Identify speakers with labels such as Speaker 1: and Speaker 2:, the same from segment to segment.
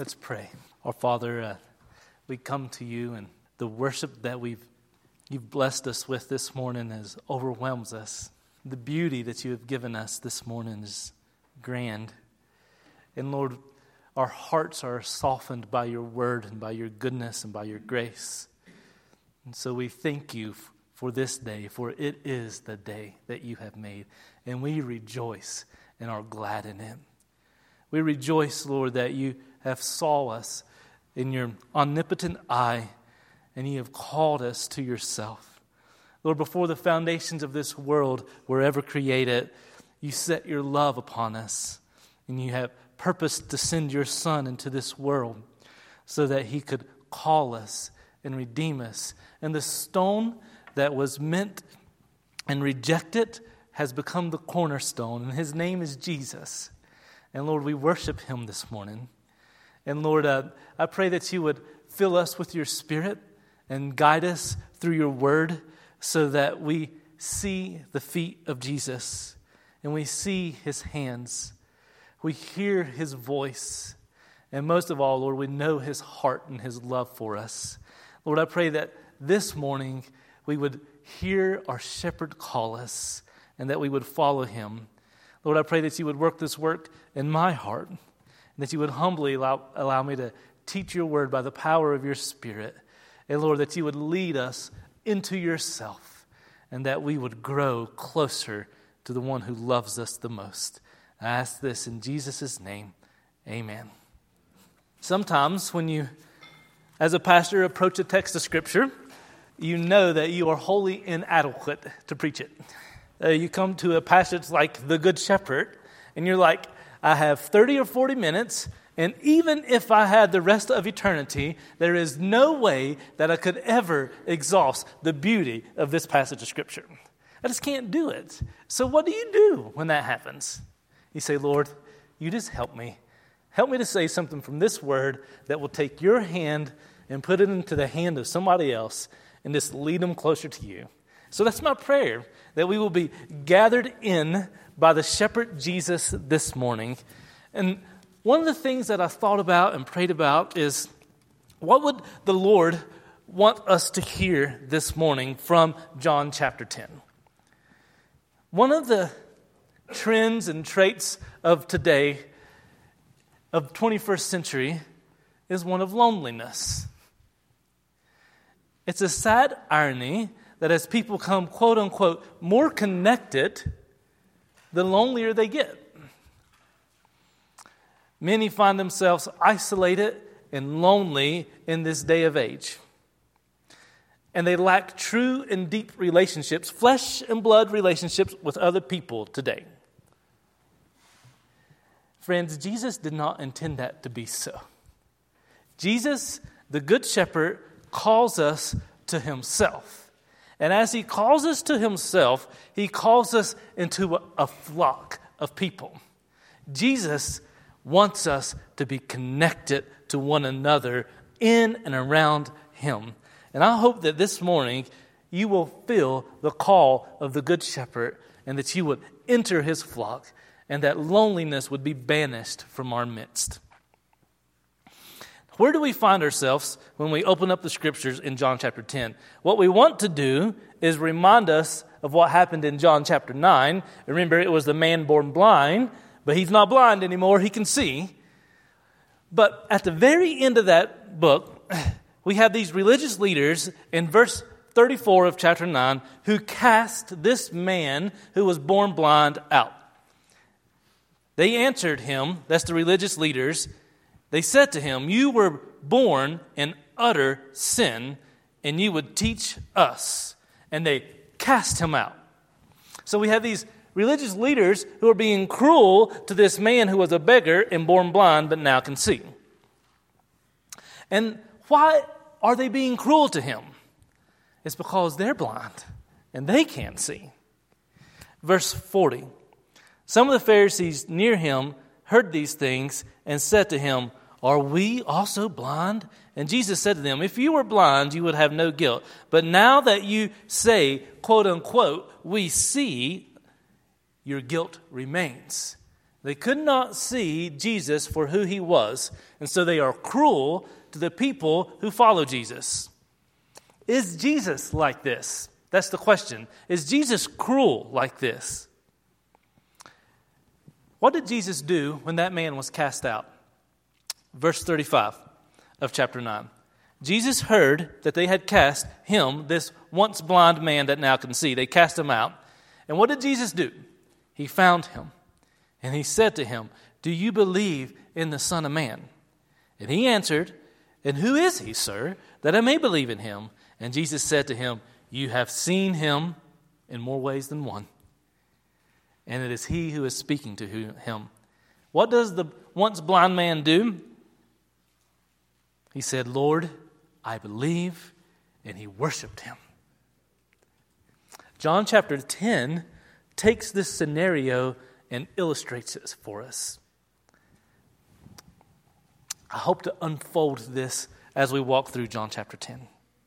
Speaker 1: Let's pray. Our Father, we come to you, and the worship that you've blessed us with this morning overwhelms us. The beauty that you have given us this morning is grand. And Lord, our hearts are softened by your word and by your goodness and by your grace. And so we thank you for this day, for it is the day that you have made, and we rejoice and are glad in it. We rejoice, Lord, that you have saw us in your omnipotent eye, and you have called us to yourself. Lord, before the foundations of this world were ever created, you set your love upon us, and you have purposed to send your Son into this world so that he could call us and redeem us. And the stone that was meant and rejected has become the cornerstone, and his name is Jesus. And Lord, we worship him this morning. And Lord, I pray that you would fill us with your Spirit and guide us through your word so that we see the feet of Jesus and we see his hands. We hear his voice. And most of all, Lord, we know his heart and his love for us. Lord, I pray that this morning we would hear our shepherd call us and that we would follow him. Lord, I pray that you would work this work in my heart, and that you would humbly allow me to teach your word by the power of your Spirit. And Lord, that you would lead us into yourself, and that we would grow closer to the one who loves us the most. I ask this in Jesus' name, amen. Sometimes when you, as a pastor, approach a text of Scripture, you know that you are wholly inadequate to preach it. You come to a passage like the Good Shepherd, and you're like, I have 30 or 40 minutes, and even if I had the rest of eternity, there is no way that I could ever exhaust the beauty of this passage of Scripture. I just can't do it. So what do you do when that happens? You say, Lord, you just help me. Help me to say something from this word that will take your hand and put it into the hand of somebody else and just lead them closer to you. So that's my prayer, that we will be gathered in by the shepherd Jesus this morning. And one of the things that I thought about and prayed about is, what would the Lord want us to hear this morning from John chapter 10? One of the trends and traits of today, of 21st century, is one of loneliness. It's a sad irony that as people come, quote unquote, more connected, the lonelier they get. Many find themselves isolated and lonely in this day of age. And they lack true and deep relationships, flesh and blood relationships with other people today. Friends, Jesus did not intend that to be so. Jesus, the Good Shepherd, calls us to himself. And as he calls us to himself, he calls us into a flock of people. Jesus wants us to be connected to one another in and around him. And I hope that this morning you will feel the call of the Good Shepherd, and that you would enter his flock, and that loneliness would be banished from our midst. Where do we find ourselves when we open up the Scriptures in John chapter 10? What we want to do is remind us of what happened in John chapter 9. Remember, it was the man born blind, but he's not blind anymore, he can see. But at the very end of that book, we have these religious leaders in verse 34 of chapter 9 who cast this man who was born blind out. They answered him, that's the religious leaders. They said to him, you were born in utter sin, and you would teach us. And they cast him out. So we have these religious leaders who are being cruel to this man who was a beggar and born blind but now can see. And why are they being cruel to him? It's because they're blind and they can't see. Verse 40. Some of the Pharisees near him heard these things and said to him, are we also blind? And Jesus said to them, if you were blind, you would have no guilt. But now that you say, quote unquote, we see, your guilt remains. They could not see Jesus for who he was, and so they are cruel to the people who follow Jesus. Is Jesus like this? That's the question. Is Jesus cruel like this? What did Jesus do when that man was cast out? Verse 35 of chapter 9. Jesus heard that they had cast him, this once blind man that now can see. They cast him out. And what did Jesus do? He found him. And he said to him, "Do you believe in the Son of Man?" And he answered, "And who is he, sir, that I may believe in him?" And Jesus said to him, "You have seen him in more ways than one. And it is he who is speaking to him." What does the once blind man do? He said, "Lord, I believe," and he worshiped him. John chapter 10 takes this scenario and illustrates it for us. I hope to unfold this as we walk through John chapter 10.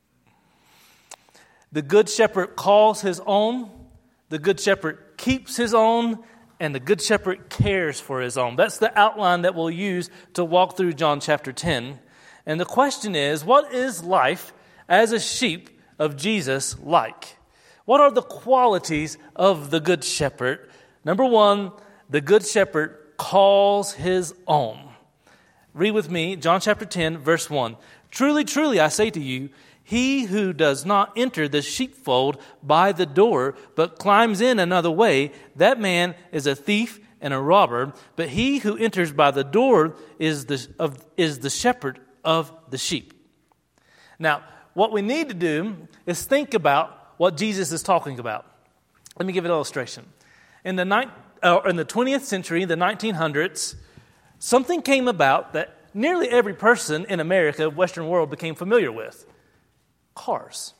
Speaker 1: The good shepherd calls his own, the good shepherd keeps his own, and the good shepherd cares for his own. That's the outline that we'll use to walk through John chapter 10. And the question is, what is life as a sheep of Jesus like? What are the qualities of the good shepherd? Number one, the good shepherd calls his own. Read with me, John chapter 10, verse 1. "Truly, truly, I say to you, he who does not enter the sheepfold by the door, but climbs in another way, that man is a thief and a robber. But he who enters by the door is the shepherd of the sheep." Now, what we need to do is think about what Jesus is talking about. Let me give an illustration. In the 20th century, the 1900s, something came about that nearly every person in America, Western world, became familiar with. Cars.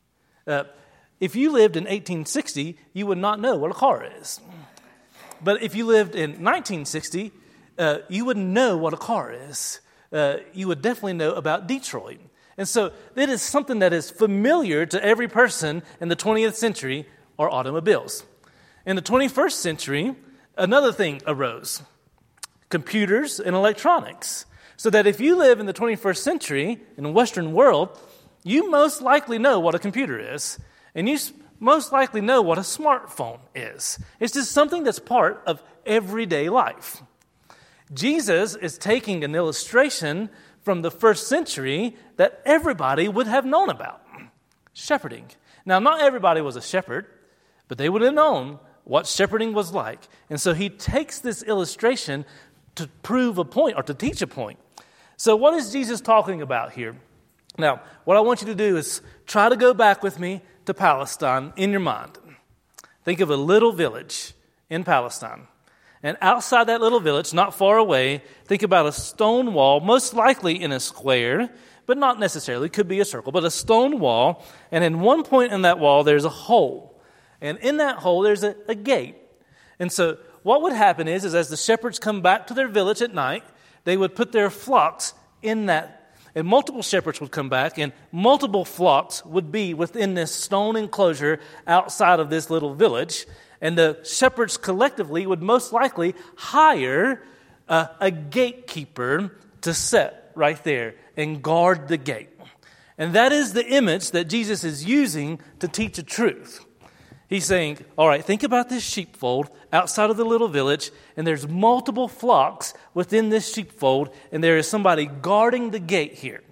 Speaker 1: If you lived in 1860, you would not know what a car is. But if you lived in 1960, you wouldn't know what a car is. You would definitely know about Detroit. And so it is something that is familiar to every person in the 20th century are automobiles. In the 21st century, another thing arose. Computers and electronics. So that if you live in the 21st century in the Western world, you most likely know what a computer is. And you most likely know what a smartphone is. It's just something that's part of everyday life. Jesus is taking an illustration from the first century that everybody would have known about. Shepherding. Now, not everybody was a shepherd, but they would have known what shepherding was like. And so he takes this illustration to prove a point or to teach a point. So what is Jesus talking about here? Now, what I want you to do is try to go back with me to Palestine in your mind. Think of a little village in Palestine. And outside that little village, not far away, think about a stone wall, most likely in a square, but not necessarily, could be a circle, but a stone wall. And in one point in that wall, there's a hole. And in that hole, there's a gate. And so what would happen is as the shepherds come back to their village at night, they would put their flocks in that. And multiple shepherds would come back, and multiple flocks would be within this stone enclosure outside of this little village. And the shepherds collectively would most likely hire a gatekeeper to sit right there and guard the gate. And that is the image that Jesus is using to teach a truth. He's saying, all right, think about this sheepfold outside of the little village, and there's multiple flocks within this sheepfold, and there is somebody guarding the gate here.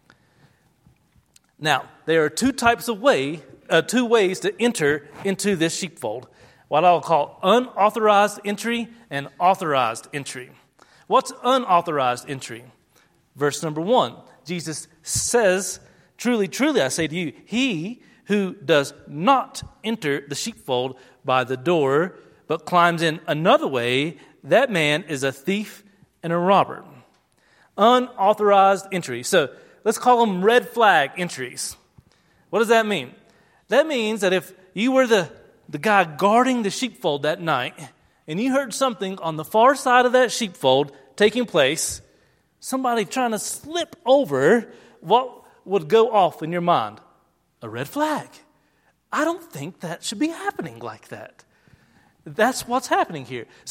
Speaker 1: Now, there are two ways to enter into this sheepfold. What I'll call unauthorized entry and authorized entry. What's unauthorized entry? Verse number 1, Jesus says, "Truly, truly, I say to you, he who does not enter the sheepfold by the door, but climbs in another way, that man is a thief and a robber." Unauthorized entry. So let's call them red flag entries. What does that mean? That means that if you were the guy guarding the sheepfold that night, and you heard something on the far side of that sheepfold taking place, somebody trying to slip over, what would go off in your mind? A red flag. I don't think that should be happening like that. That's what's happening here. So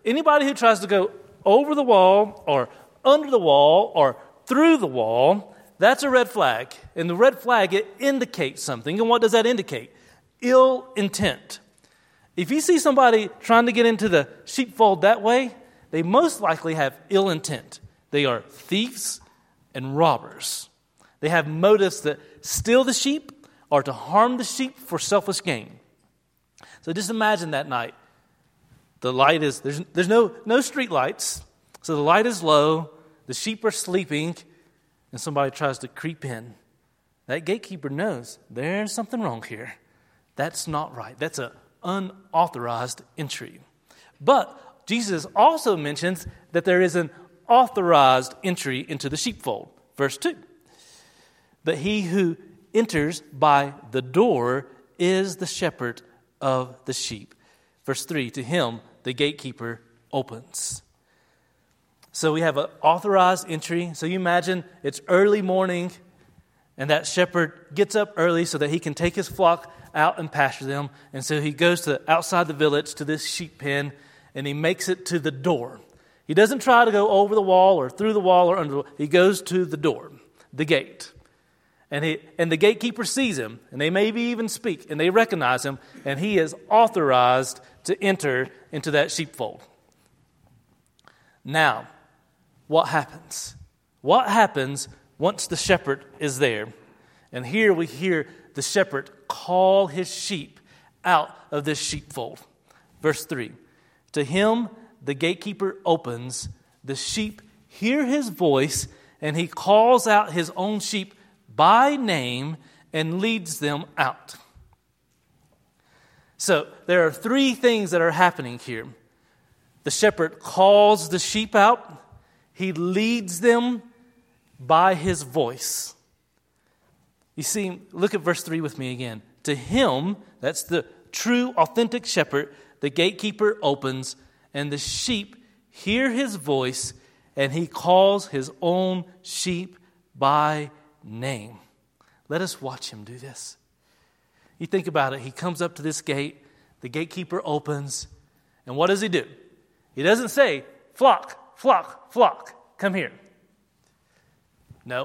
Speaker 1: anybody who tries to go over the wall or under the wall or through the wall, that's a red flag. And the red flag, it indicates something. And what does that indicate? Ill intent. If you see somebody trying to get into the sheepfold that way, they most likely have ill intent. They are thieves and robbers. They have motives to steal the sheep or to harm the sheep for selfish gain. So just imagine that night. The light is, there's no street lights, so the light is low, the sheep are sleeping, and somebody tries to creep in. That gatekeeper knows there's something wrong here. That's not right. That's an unauthorized entry. But Jesus also mentions that there is an authorized entry into the sheepfold. Verse 2. But he who enters by the door is the shepherd of the sheep. Verse 3, to him the gatekeeper opens. So we have an authorized entry. So you imagine it's early morning, and that shepherd gets up early so that he can take his flock out and pasture them. And so he goes to outside the village to this sheep pen, and he makes it to the door. He doesn't try to go over the wall or through the wall or under the wall. He goes to the door, the gate. And the gatekeeper sees him, and they maybe even speak, and they recognize him, and he is authorized to enter into that sheepfold. Now, what happens? What happens once the shepherd is there? And here we hear the shepherd call his sheep out of this sheepfold. Verse 3, to him the gatekeeper opens, the sheep hear his voice, and he calls out his own sheep by name and leads them out. So there are three things that are happening here. The shepherd calls the sheep out. He leads them by his voice. You see, look at verse 3 with me again. To him, that's the true, authentic shepherd, the gatekeeper opens, and the sheep hear his voice, and he calls his own sheep by name. Let us watch him do this. You think about it. He comes up to this gate. The gatekeeper opens. And what does he do? He doesn't say, flock, flock, flock, come here. Nope.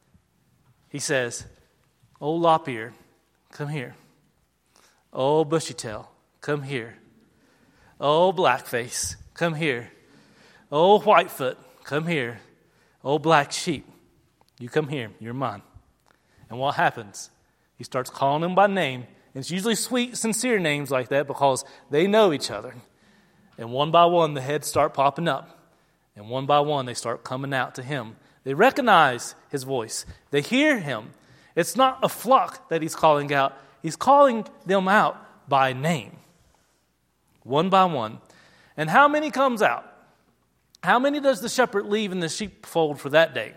Speaker 1: He says, oh, lop ear, come here. Oh, bushy tail, come here. Oh, blackface, come here. Oh, whitefoot, come here. Oh, black sheep, you come here, you're mine. And what happens? He starts calling them by name. And it's usually sweet, sincere names like that because they know each other. And one by one, the heads start popping up. And one by one, they start coming out to him. They recognize his voice. They hear him. It's not a flock that he's calling out. He's calling them out by name. One by one. And how many comes out? How many does the shepherd leave in the sheepfold for that day?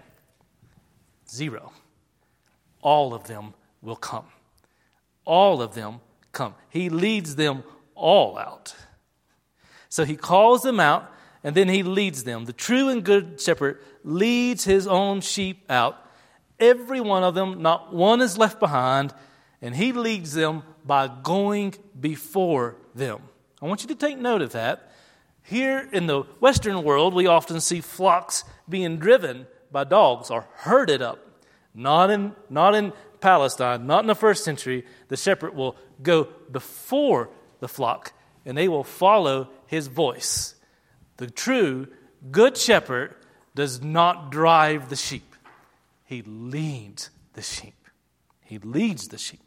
Speaker 1: 0. All of them will come. All of them come. He leads them all out. So he calls them out, and then he leads them. The true and good shepherd leads his own sheep out. Every one of them, not one is left behind, and he leads them by going before them. I want you to take note of that. Here in the Western world, we often see flocks being driven by dogs or herded up. Not in Palestine, not in the first century. The shepherd will go before the flock, and they will follow his voice. The true good shepherd does not drive the sheep. He leads the sheep. He leads the sheep.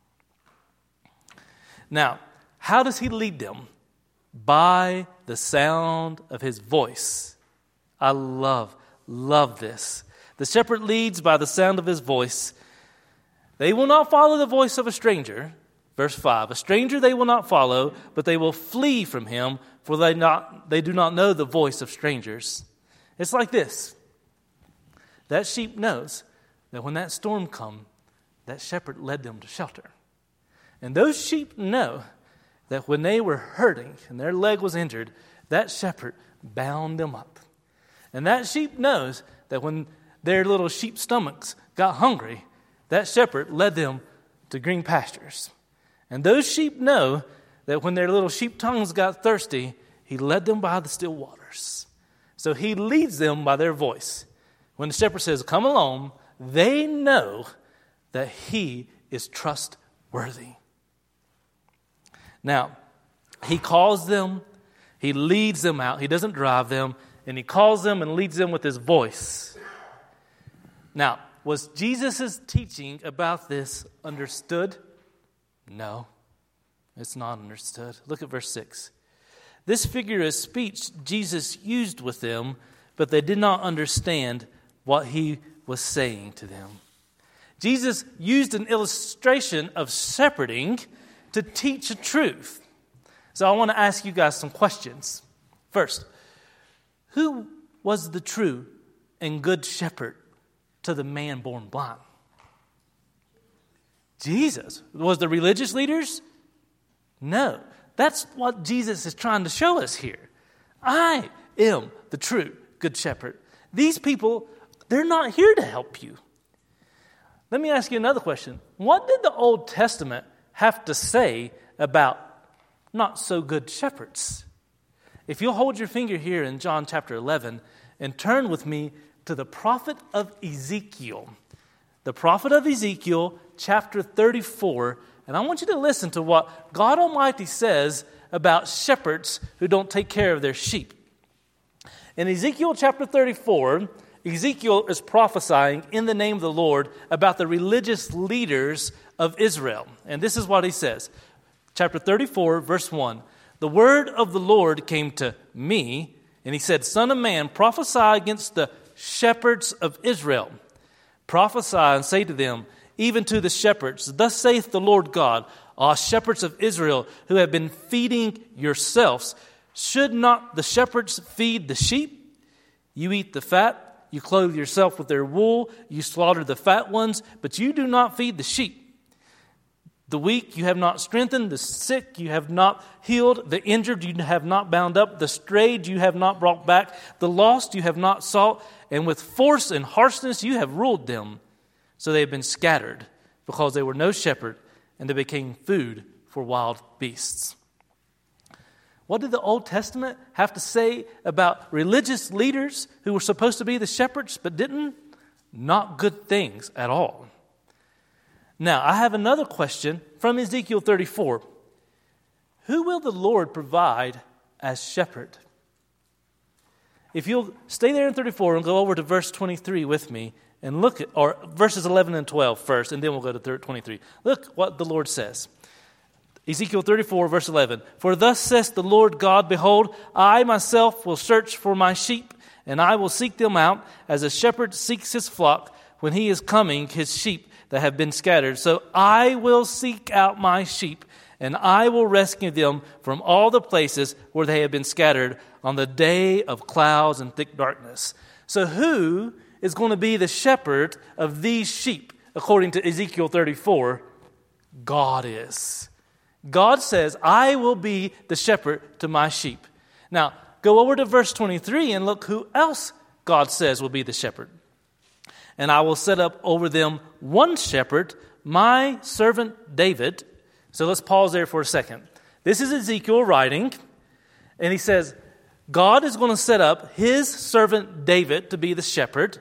Speaker 1: Now, how does he lead them? By the sound of his voice. I love this. The shepherd leads by the sound of his voice. They will not follow the voice of a stranger. Verse 5, a stranger they will not follow, but they will flee from him, for they do not know the voice of strangers. It's like this. That sheep knows that when that storm comes, that shepherd led them to shelter. And those sheep know that when they were hurting and their leg was injured, that shepherd bound them up. And that sheep knows that when their little sheep stomachs got hungry, that shepherd led them to green pastures. And those sheep know that when their little sheep tongues got thirsty, He led them by the still waters. So he leads them by their voice. When the shepherd says, come along, they know that he is trustworthy. Now, he calls them, he leads them out. He doesn't drive them, and he calls them and leads them with his voice. Now, was Jesus' teaching about this understood? No, it's not understood. Look at verse 6. This figure of speech Jesus used with them, but they did not understand what he was saying to them. Jesus used an illustration of shepherding to teach a truth. So I want to ask you guys some questions. First, who was the true and good shepherd to the man born blind? Jesus. Was the religious leaders? No. That's what Jesus is trying to show us here. I am the true good shepherd. These people, they're not here to help you. Let me ask you another question. What did the Old Testament have to say about not so good shepherds? If you'll hold your finger here in John chapter 11 and turn with me to the prophet of Ezekiel. The prophet of Ezekiel, chapter 34. And I want you to listen to what God Almighty says about shepherds who don't take care of their sheep. In Ezekiel chapter 34, Ezekiel is prophesying in the name of the Lord about the religious leaders of Israel. And this is what he says. Chapter 34, verse 1. The word of the Lord came to me, and he said, Son of man, prophesy against the shepherds of Israel. Prophesy and say to them, even to the shepherds, thus saith the Lord God, shepherds of Israel, who have been feeding yourselves, should not the shepherds feed the sheep? You eat the fat, you clothe yourself with their wool, you slaughter the fat ones, but you do not feed the sheep. The weak you have not strengthened, the sick you have not healed, the injured you have not bound up, the strayed you have not brought back, the lost you have not sought, and with force and harshness you have ruled them. So they have been scattered, because they were no shepherd, and they became food for wild beasts. What did the Old Testament have to say about religious leaders who were supposed to be the shepherds but didn't? Not good things at all. Now, I have another question from Ezekiel 34. Who will the Lord provide as shepherd? If you'll stay there in 34 and go over to verse 23 with me, and look at, or verses 11 and 12 first, and then we'll go to 23. Look what the Lord says. Ezekiel 34, verse 11. For thus says the Lord God, behold, I myself will search for my sheep, and I will seek them out, as a shepherd seeks his flock when he is coming, his sheep that have been scattered. So I will seek out my sheep, and I will rescue them from all the places where they have been scattered on the day of clouds and thick darkness. So who is going to be the shepherd of these sheep, according to Ezekiel 34? God is. God says, I will be the shepherd to my sheep. Now, go over to verse 23 and look who else God says will be the shepherd. And I will set up over them one shepherd, my servant David. So let's pause there for a second. This is Ezekiel writing, and he says, God is going to set up his servant David to be the shepherd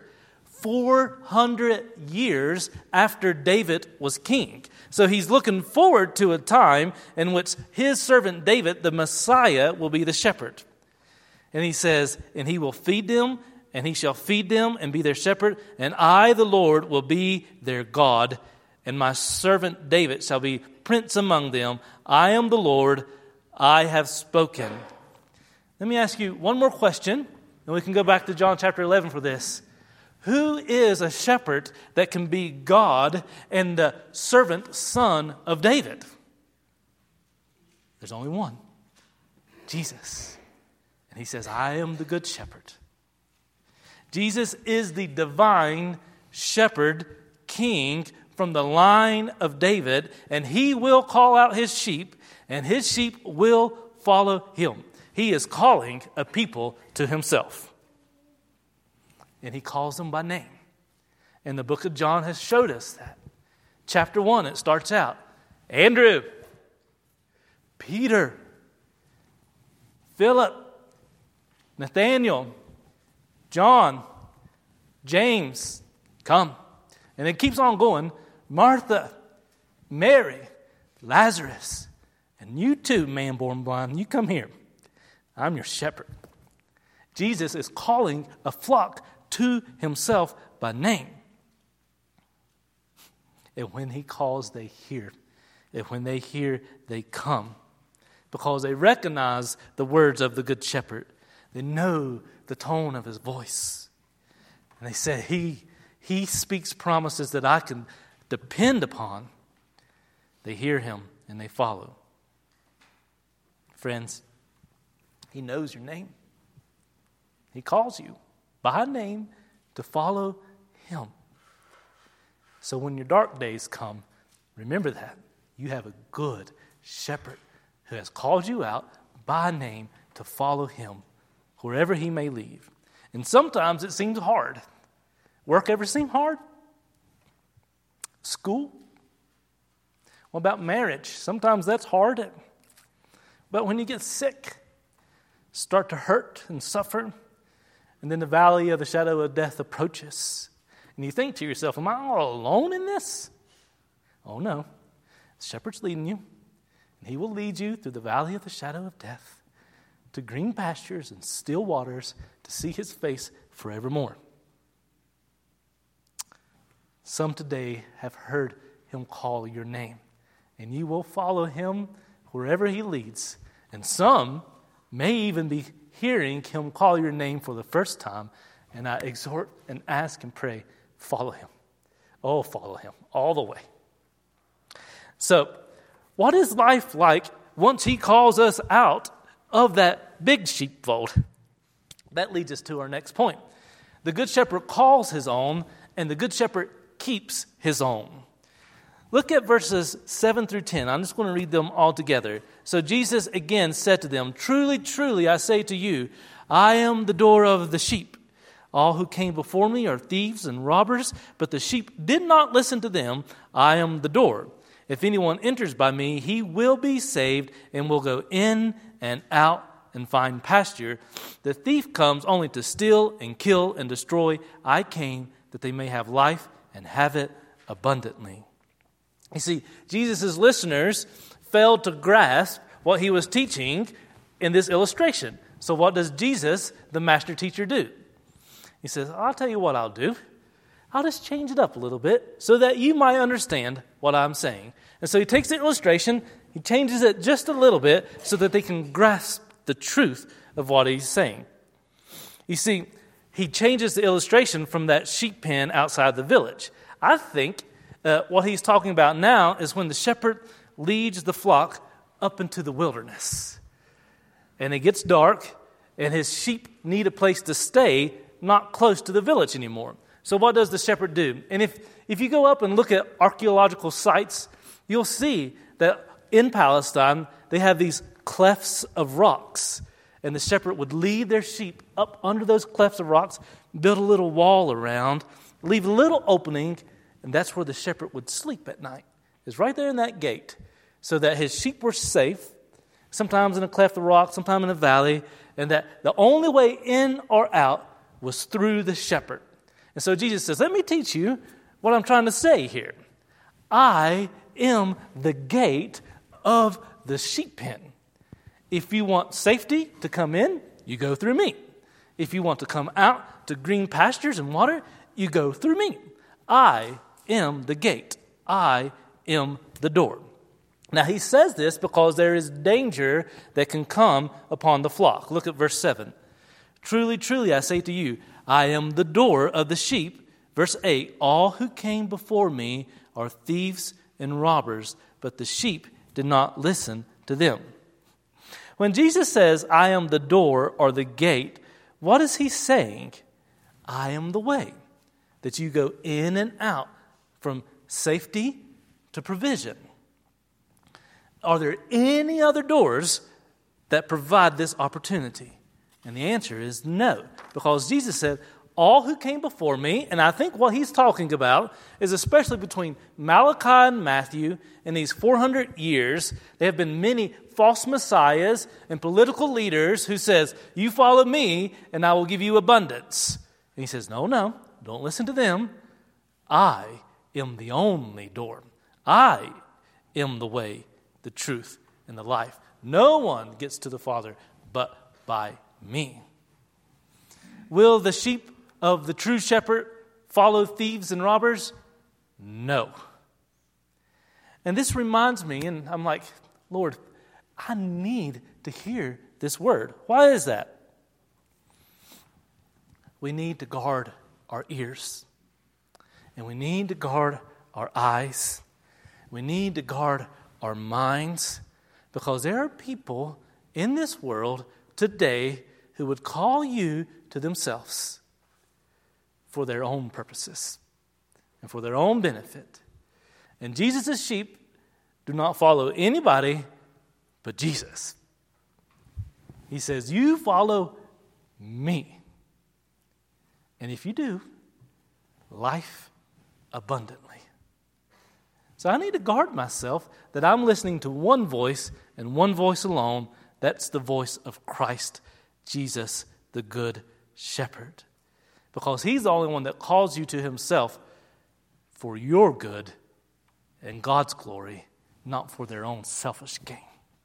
Speaker 1: 400 years after David was king. So he's looking forward to a time in which his servant David, the Messiah, will be the shepherd. And he says, and he will feed them, and he shall feed them and be their shepherd, and I, the Lord, will be their God, and my servant David shall be prince among them. I am the Lord, I have spoken. Let me ask you one more question, and we can go back to John chapter 11 for this. Who is a shepherd that can be God and the servant son of David? There's only one, Jesus. And he says, I am the good shepherd. Jesus is the divine shepherd king from the line of David, and he will call out his sheep, and his sheep will follow him. He is calling a people to himself. And he calls them by name. And the book of John has showed us that. Chapter 1, it starts out, Andrew, Peter, Philip, Nathaniel, John, James, come. And it keeps on going. Martha, Mary, Lazarus, and you too, man born blind, you come here. I'm your shepherd. Jesus is calling a flock to himself by name. And when he calls, they hear. And when they hear, they come. Because they recognize the words of the Good Shepherd. They know the tone of his voice. And they say, he speaks promises that I can depend upon. They hear him and they follow. Friends, he knows your name. He calls you by name to follow him. So when your dark days come, remember that. You have a good shepherd who has called you out by name to follow him wherever he may lead. And sometimes it seems hard. Work ever seem hard? School? What about marriage? Sometimes that's hard. But when you get sick, start to hurt and suffer, and then the valley of the shadow of death approaches, and you think to yourself, am I all alone in this? Oh no, the shepherd's leading you, and he will lead you through the valley of the shadow of death to green pastures and still waters to see his face forevermore. Some today have heard him call your name, and you will follow him wherever he leads. And some may even be hearing him call your name for the first time, and I exhort and ask and pray, follow him. Oh, follow him all the way. So, what is life like once he calls us out of that big sheepfold? That leads us to our next point. The Good Shepherd calls his own, and the Good Shepherd keeps his own. Look at verses 7 through 10. I'm just going to read them all together. So Jesus again said to them, truly, truly, I say to you, I am the door of the sheep. All who came before me are thieves and robbers, but the sheep did not listen to them. I am the door. If anyone enters by me, he will be saved and will go in and out and find pasture. The thief comes only to steal and kill and destroy. I came that they may have life and have it abundantly. You see, Jesus' listeners failed to grasp what he was teaching in this illustration. So what does Jesus, the master teacher, do? He says, I'll tell you what I'll do. I'll just change it up a little bit so that you might understand what I'm saying. And so he takes the illustration, he changes it just a little bit so that they can grasp the truth of what he's saying. You see, he changes the illustration from that sheep pen outside the village. I think what he's talking about now is when the shepherd leads the flock up into the wilderness. And it gets dark, and his sheep need a place to stay, not close to the village anymore. So what does the shepherd do? And if you go up and look at archaeological sites, you'll see that in Palestine, they have these clefts of rocks. And the shepherd would lead their sheep up under those clefts of rocks, build a little wall around, leave a little opening, and that's where the shepherd would sleep at night. It's right there in that gate, so that his sheep were safe, sometimes in a cleft of rock, sometimes in a valley, and that the only way in or out was through the shepherd. And so Jesus says, let me teach you what I'm trying to say here. I am the gate of the sheep pen. If you want safety to come in, you go through me. If you want to come out to green pastures and water, you go through me. I am the gate. I am the door. Now he says this because there is danger that can come upon the flock. Look at verse 7. Truly, truly, I say to you, I am the door of the sheep. Verse 8, all who came before me are thieves and robbers, but the sheep did not listen to them. When Jesus says, I am the door or the gate, what is he saying? I am the way that you go in and out from safety to provision. Are there any other doors that provide this opportunity? And the answer is no, because Jesus said, all who came before me, and I think what he's talking about is especially between Malachi and Matthew, in these 400 years, there have been many false messiahs and political leaders who says, you follow me and I will give you abundance. And he says, no, don't listen to them. I am the only door. I am the way, the truth, and the life. No one gets to the Father but by me. Will the sheep of the true shepherd follow thieves and robbers? No. And this reminds me, and I'm like, Lord, I need to hear this word. Why is that? We need to guard our ears. And we need to guard our eyes. We need to guard our minds. Because there are people in this world today who would call you to themselves for their own purposes and for their own benefit. And Jesus' sheep do not follow anybody but Jesus. He says, you follow me. And if you do, life abundantly. So I need to guard myself that I'm listening to one voice and one voice alone. That's the voice of Christ, Jesus, the Good Shepherd. Because he's the only one that calls you to himself for your good and God's glory, not for their own selfish gain.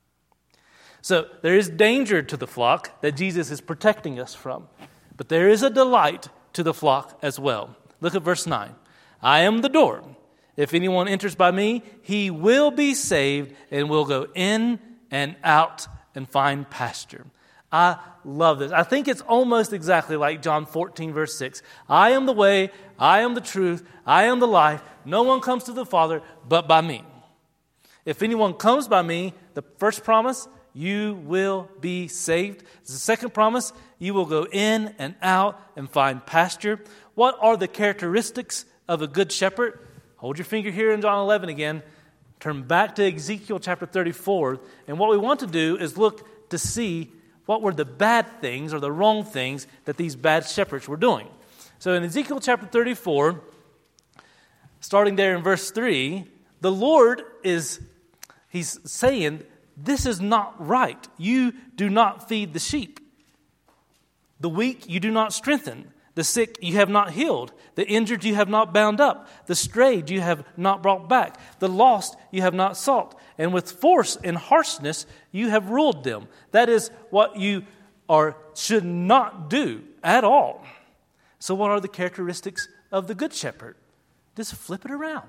Speaker 1: So there is danger to the flock that Jesus is protecting us from. But there is a delight to the flock as well. Look at verse 9. I am the door. If anyone enters by me, he will be saved and will go in and out and find pasture. I love this. I think it's almost exactly like John 14, verse 6. I am the way, I am the truth, I am the life. No one comes to the Father but by me. If anyone comes by me, the first promise, you will be saved. The second promise, you will go in and out and find pasture. What are the characteristics of a good shepherd? Hold your finger here in John 11 again. Turn back to Ezekiel chapter 34. And what we want to do is look to see what were the bad things or the wrong things that these bad shepherds were doing. So in Ezekiel chapter 34, starting there in verse 3, the Lord he's saying, this is not right. You do not feed the sheep. The weak you do not strengthen. The sick you have not healed. The injured you have not bound up. The strayed you have not brought back. The lost you have not sought. And with force and harshness you have ruled them. That is what you should not do at all. So what are the characteristics of the good shepherd? Just flip it around.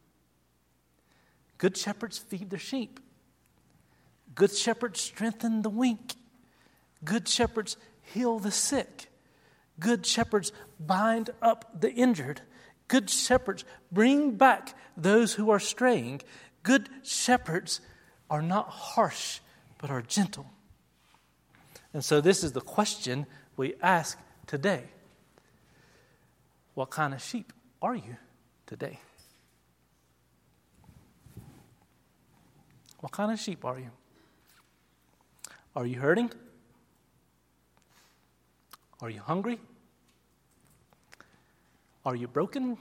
Speaker 1: Good shepherds feed their sheep. Good shepherds strengthen the weak. Good shepherds heal the sick. Good shepherds bind up the injured. Good shepherds bring back those who are straying. Good shepherds are not harsh, but are gentle. And so this is the question we ask today. What kind of sheep are you today? What kind of sheep are you? Are you hurting? Are you hungry? Are you broken?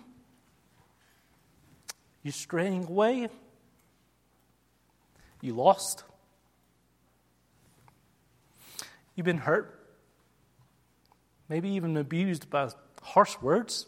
Speaker 1: You straying away? You lost? You've been hurt? Maybe even abused by harsh words?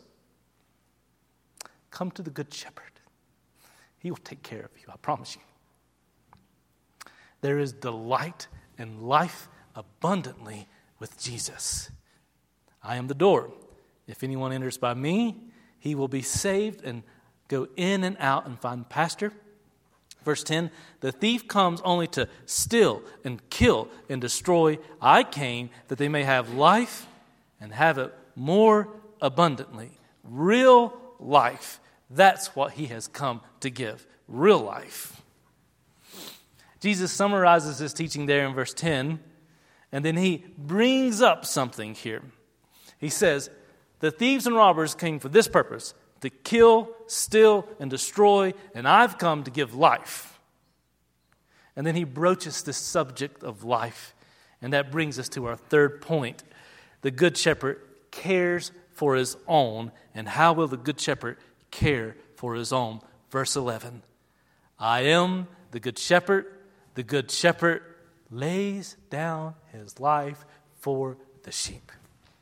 Speaker 1: Come to the Good Shepherd. He will take care of you, I promise you. There is delight and life abundantly with Jesus. I am the door. If anyone enters by me, he will be saved and go in and out and find pasture. Verse 10, the thief comes only to steal and kill and destroy. I came that they may have life and have it more abundantly. Real life. That's what he has come to give. Real life. Jesus summarizes his teaching there in verse 10, and then he brings up something here. He says, the thieves and robbers came for this purpose, to kill, steal, and destroy, and I've come to give life. And then he broaches this subject of life, and that brings us to our third point. The Good Shepherd cares for his own, and how will the good shepherd care for his own? Verse 11, I am the good shepherd. The good shepherd lays down his life for the sheep.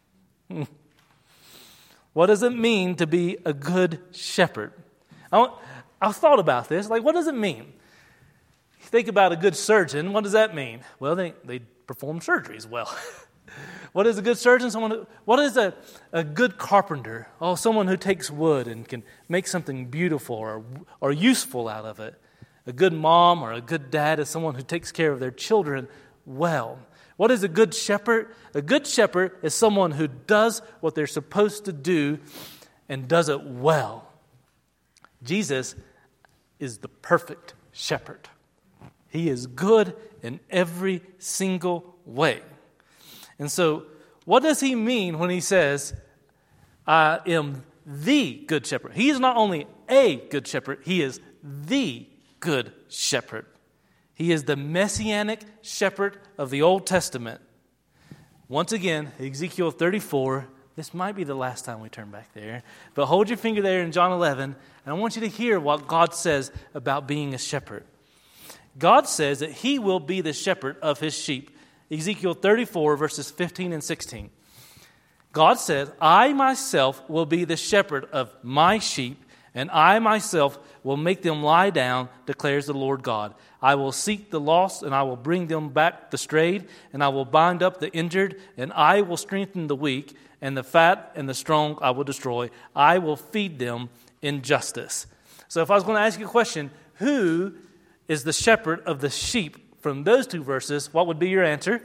Speaker 1: What does it mean to be a good shepherd? I thought about this. Like, what does it mean? You think about a good surgeon. What does that mean? Well, they perform surgeries well. What is a good surgeon? What is a good carpenter? Oh, someone who takes wood and can make something beautiful or useful out of it. A good mom or a good dad is someone who takes care of their children well. What is a good shepherd? A good shepherd is someone who does what they're supposed to do and does it well. Jesus is the perfect shepherd. He is good in every single way. And so, what does he mean when he says, I am the good shepherd? He is not only a good shepherd, he is the good shepherd. He is the messianic shepherd of the Old Testament. Once again, Ezekiel 34. This might be the last time we turn back there. But hold your finger there in John 11, and I want you to hear what God says about being a shepherd. God says that he will be the shepherd of his sheep. Ezekiel 34, verses 15 and 16. God says, I myself will be the shepherd of my sheep, and I myself will make them lie down, declares the Lord God. I will seek the lost, and I will bring them back the strayed, and I will bind up the injured, and I will strengthen the weak, and the fat and the strong I will destroy. I will feed them in justice. So if I was going to ask you a question, who is the shepherd of the sheep from those two verses, what would be your answer?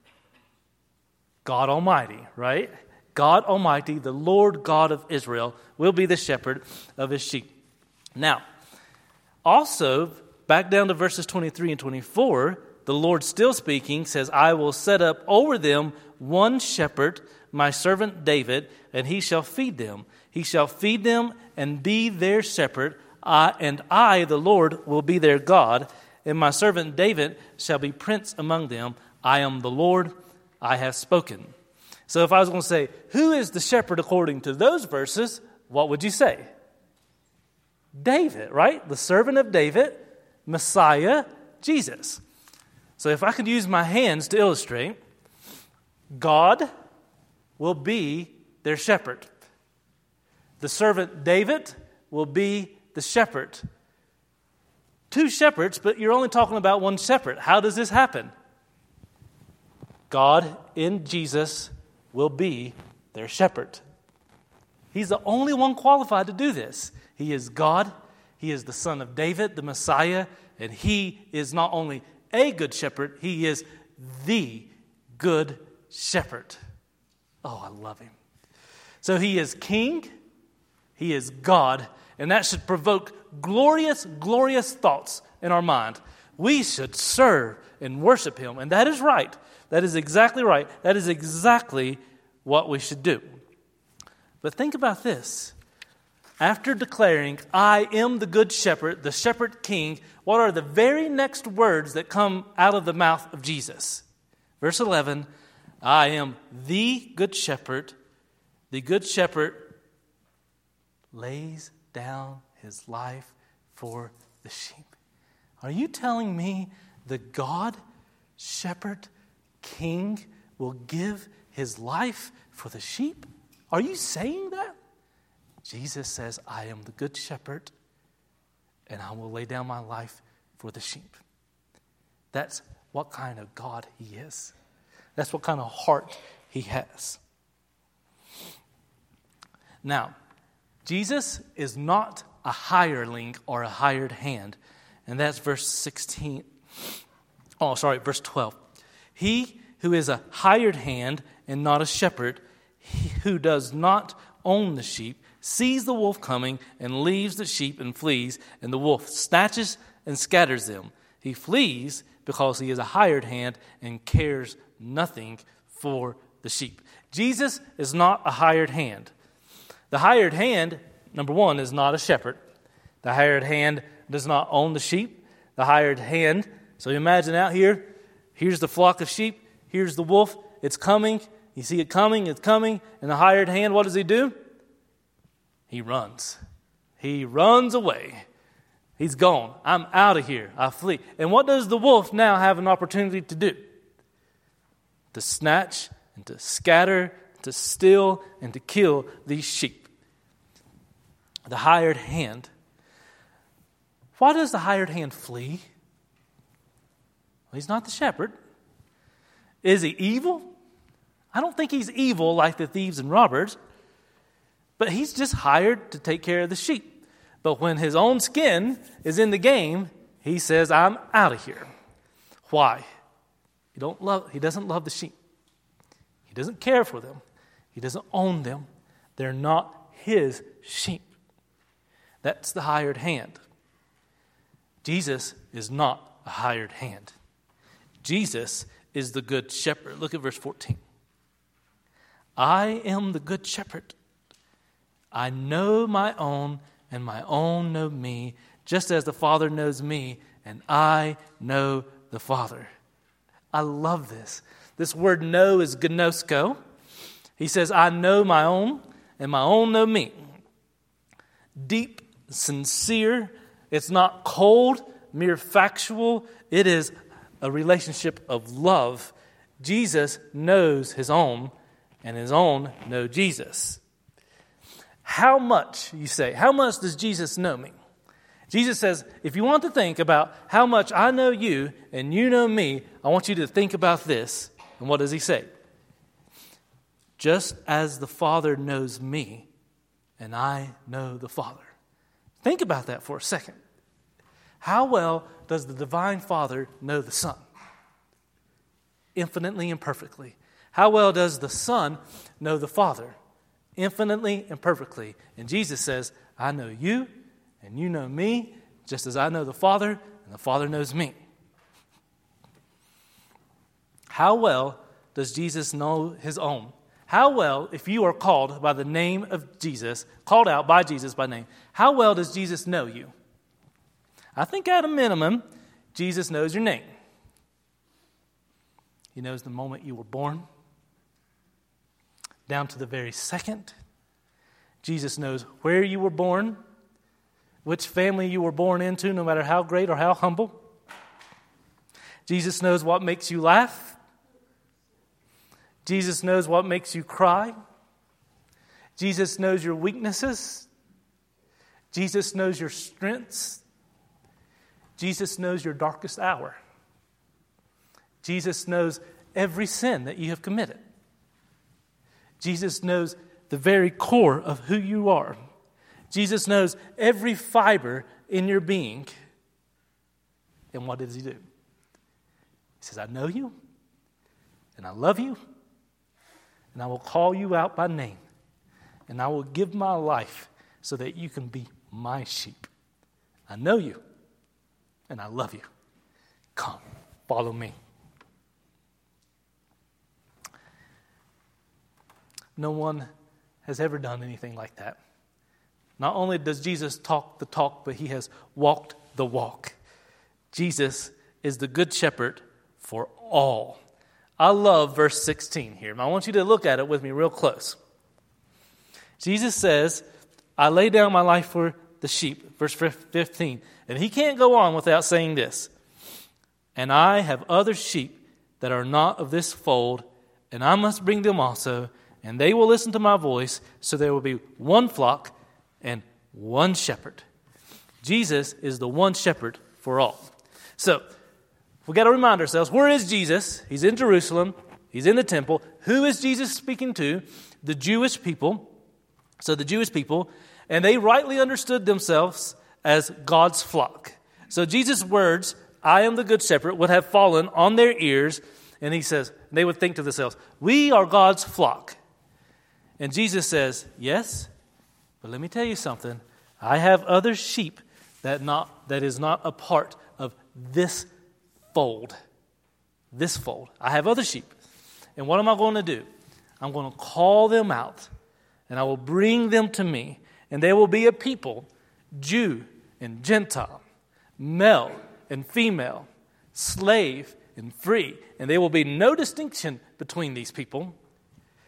Speaker 1: God Almighty, right? God Almighty, the Lord God of Israel, will be the shepherd of his sheep. Now, also, back down to verses 23 and 24, the Lord still speaking says, I will set up over them one shepherd, my servant David, and he shall feed them. He shall feed them and be their shepherd, and I, the Lord, will be their God, and my servant David shall be prince among them. I am the Lord, I have spoken. So if I was going to say, who is the shepherd according to those verses, what would you say? David, right? The servant of David, Messiah, Jesus. So if I could use my hands to illustrate, God will be their shepherd. The servant David will be the shepherd. Two shepherds, but you're only talking about one shepherd. How does this happen? God in Jesus will be their shepherd. He's the only one qualified to do this. He is God. He is the Son of David, the Messiah, and he is not only a good shepherd, he is the good shepherd. Oh, I love him. So he is King, he is God, and that should provoke glorious, glorious thoughts in our mind. We should serve and worship him, and that is right. That is exactly right. That is exactly what we should do. But think about this. After declaring, I am the good shepherd, the shepherd king, what are the very next words that come out of the mouth of Jesus? Verse 11, I am the good shepherd. The good shepherd lays down his life for the sheep. Are you telling me the God, shepherd, king will give his life for the sheep? Are you saying that? Jesus says, I am the good shepherd, and I will lay down my life for the sheep. That's what kind of God he is. That's what kind of heart he has. Now, Jesus is not a hireling or a hired hand. And that's verse 16. Verse 12. He who is a hired hand and not a shepherd, who does not own the sheep, sees the wolf coming and leaves the sheep and flees, and the wolf snatches and scatters them. He flees because he is a hired hand and cares nothing for the sheep. Jesus is not a hired hand. The hired hand, number one, is not a shepherd. The hired hand does not own the sheep. The hired hand, so imagine out here, here's the flock of sheep, here's the wolf, it's coming. You see it coming, it's coming, and the hired hand, what does he do? He runs. He runs away. He's gone. I'm out of here. I flee. And what does the wolf now have an opportunity to do? To snatch and to scatter, to steal and to kill these sheep. The hired hand. Why does the hired hand flee? Well, he's not the shepherd. Is he evil? I don't think he's evil like the thieves and robbers, but he's just hired to take care of the sheep. But when his own skin is in the game, he says, I'm out of here. Why? He doesn't love the sheep. He doesn't care for them. He doesn't own them. They're not his sheep. That's the hired hand. Jesus is not a hired hand. Jesus is the good shepherd. Look at verse 14. I am the good shepherd. I know my own, and my own know me, just as the Father knows me, and I know the Father. I love this. This word know is gnosko. He says, I know my own, and my own know me. Deep, sincere. It's not cold, mere factual. It is a relationship of love. Jesus knows his own, and his own know Jesus. How much, you say, how much does Jesus know me? Jesus says, if you want to think about how much I know you and you know me, I want you to think about this. And what does he say? Just as the Father knows me, and I know the Father. Think about that for a second. How well does the divine Father know the Son? Infinitely and perfectly. How well does the Son know the Father? Infinitely and perfectly. And Jesus says, I know you and you know me, just as I know the Father and the Father knows me. How well does Jesus know his own? How well, if you are called by the name of Jesus, called out by Jesus by name, how well does Jesus know you? I think at a minimum, Jesus knows your name. He knows the moment you were born, down to the very second. Jesus knows where you were born, which family you were born into, no matter how great or how humble. Jesus knows what makes you laugh. Jesus knows what makes you cry. Jesus knows your weaknesses. Jesus knows your strengths. Jesus knows your darkest hour. Jesus knows every sin that you have committed. Jesus knows the very core of who you are. Jesus knows every fiber in your being. And what does he do? He says, I know you, and I love you, and I will call you out by name, and I will give my life so that you can be my sheep. I know you, and I love you. Come, follow me. No one has ever done anything like that. Not only does Jesus talk the talk, but he has walked the walk. Jesus is the good shepherd for all. I love verse 16 here. I want you to look at it with me real close. Jesus says, I lay down my life for the sheep. Verse 15. And he can't go on without saying this. And I have other sheep that are not of this fold, and I must bring them also, and they will listen to my voice, so there will be one flock and one shepherd. Jesus is the one shepherd for all. So, we've got to remind ourselves, where is Jesus? He's in Jerusalem. He's in the temple. Who is Jesus speaking to? The Jewish people. So the Jewish people, and they rightly understood themselves as God's flock. So Jesus' words, I am the good shepherd, would have fallen on their ears, and he says, they would think to themselves, we are God's flock. And Jesus says, yes, but let me tell you something. I have other sheep that is not a part of this fold. This fold. I have other sheep. And what am I going to do? I'm going to call them out, and I will bring them to me, and they will be a people, Jew and Gentile, male and female, slave and free. And there will be no distinction between these people.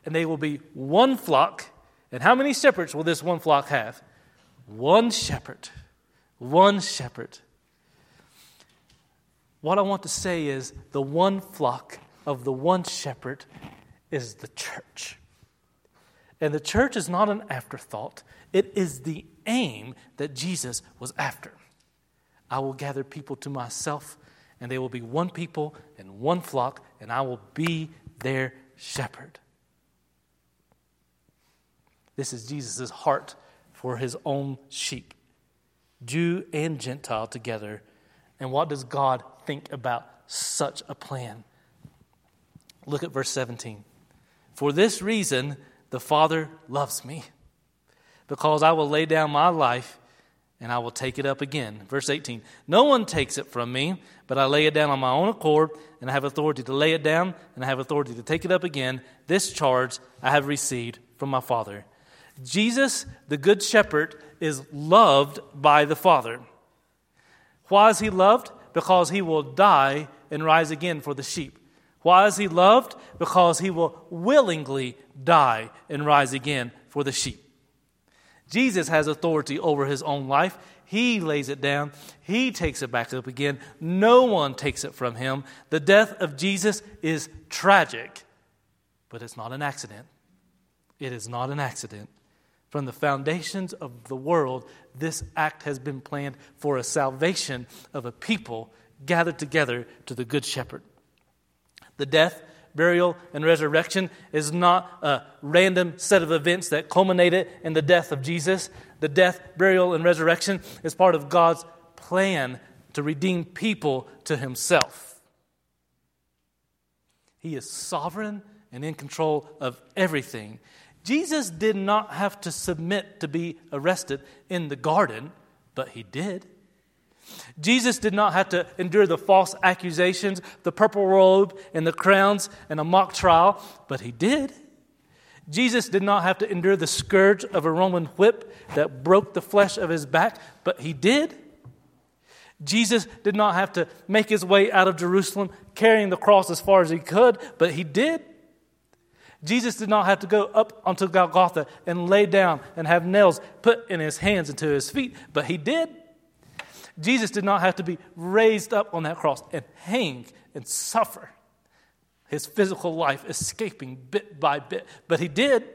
Speaker 1: and they will be one flock. And how many shepherds will this one flock have? One shepherd. One shepherd. What I want to say is the one flock of the one shepherd is the church. And the church is not an afterthought. It is the aim that Jesus was after. I will gather people to myself, and they will be one people and one flock, and I will be their shepherd. This is Jesus' heart for his own sheep, Jew and Gentile together. And what does God think about such a plan? Look at verse 17. For this reason, the Father loves me, because I will lay down my life and I will take it up again. Verse 18. No one takes it from me, but I lay it down on my own accord, and I have authority to lay it down, and I have authority to take it up again. This charge I have received from my Father. Jesus, the Good Shepherd, is loved by the Father. Why is he loved? Because he will die and rise again for the sheep. Why is he loved? Because he will willingly die and rise again for the sheep. Jesus has authority over his own life. He lays it down. He takes it back up again. No one takes it from him. The death of Jesus is tragic, but it's not an accident. It is not an accident. From the foundations of the world, this act has been planned for a salvation of a people gathered together to the Good Shepherd. The death, burial, and resurrection is not a random set of events that culminated in the death of Jesus. The death, burial, and resurrection is part of God's plan to redeem people to himself. He is sovereign and in control of everything. Jesus did not have to submit to be arrested in the garden, but he did. Jesus did not have to endure the false accusations, the purple robe, and the crowns, and a mock trial, but he did. Jesus did not have to endure the scourge of a Roman whip that broke the flesh of his back, but he did. Jesus did not have to make his way out of Jerusalem carrying the cross as far as he could, but he did. Jesus did not have to go up onto Golgotha and lay down and have nails put in his hands and to his feet, but he did. Jesus did not have to be raised up on that cross and hang and suffer his physical life escaping bit by bit, but he did.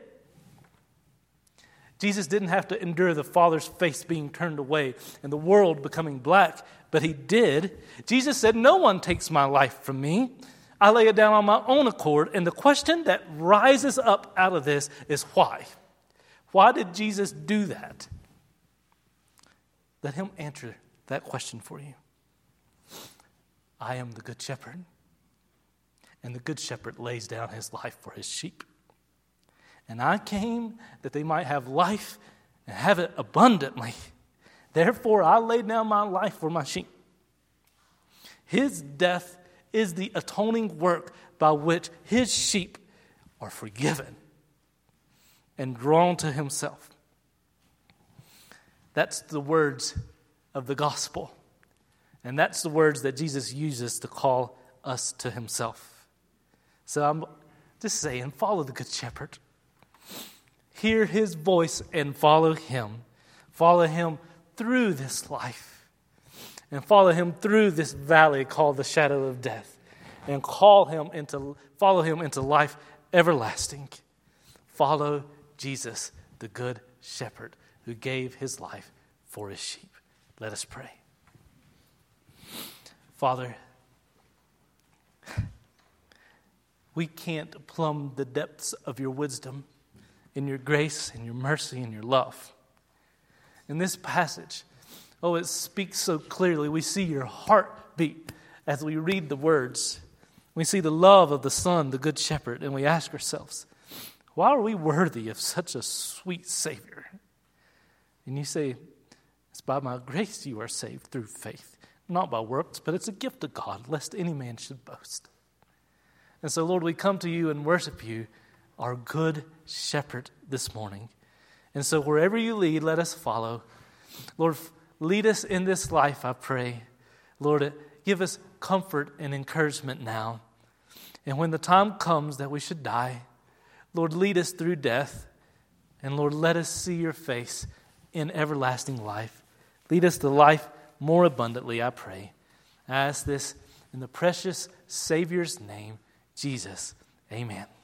Speaker 1: Jesus didn't have to endure the Father's face being turned away and the world becoming black, but he did. Jesus said, no one takes my life from me. I lay it down on my own accord. And the question that rises up out of this is why? Why did Jesus do that? Let him answer that question for you. I am the Good Shepherd, and the Good Shepherd lays down his life for his sheep. And I came that they might have life and have it abundantly. Therefore, I laid down my life for my sheep. His death is the atoning work by which his sheep are forgiven and drawn to himself. That's the words of the gospel. And that's the words that Jesus uses to call us to himself. So I'm just saying, follow the Good Shepherd. Hear his voice and follow him. Follow him through this life. And follow him through this valley called the shadow of death. And follow him into life everlasting. Follow Jesus, the Good Shepherd, who gave his life for his sheep. Let us pray. Father, we can't plumb the depths of your wisdom and your grace and your mercy and your love. In this passage, it speaks so clearly. We see your heartbeat as we read the words. We see the love of the Son, the Good Shepherd, and we ask ourselves, why are we worthy of such a sweet Savior? And you say, it's by my grace you are saved through faith, not by works, but it's a gift of God, lest any man should boast. And so, Lord, we come to you and worship you, our Good Shepherd, this morning. And so wherever you lead, let us follow. Lord, lead us in this life, I pray. Lord, give us comfort and encouragement now. And when the time comes that we should die, Lord, lead us through death. And Lord, let us see your face in everlasting life. Lead us to life more abundantly, I pray. I ask this in the precious Savior's name, Jesus. Amen.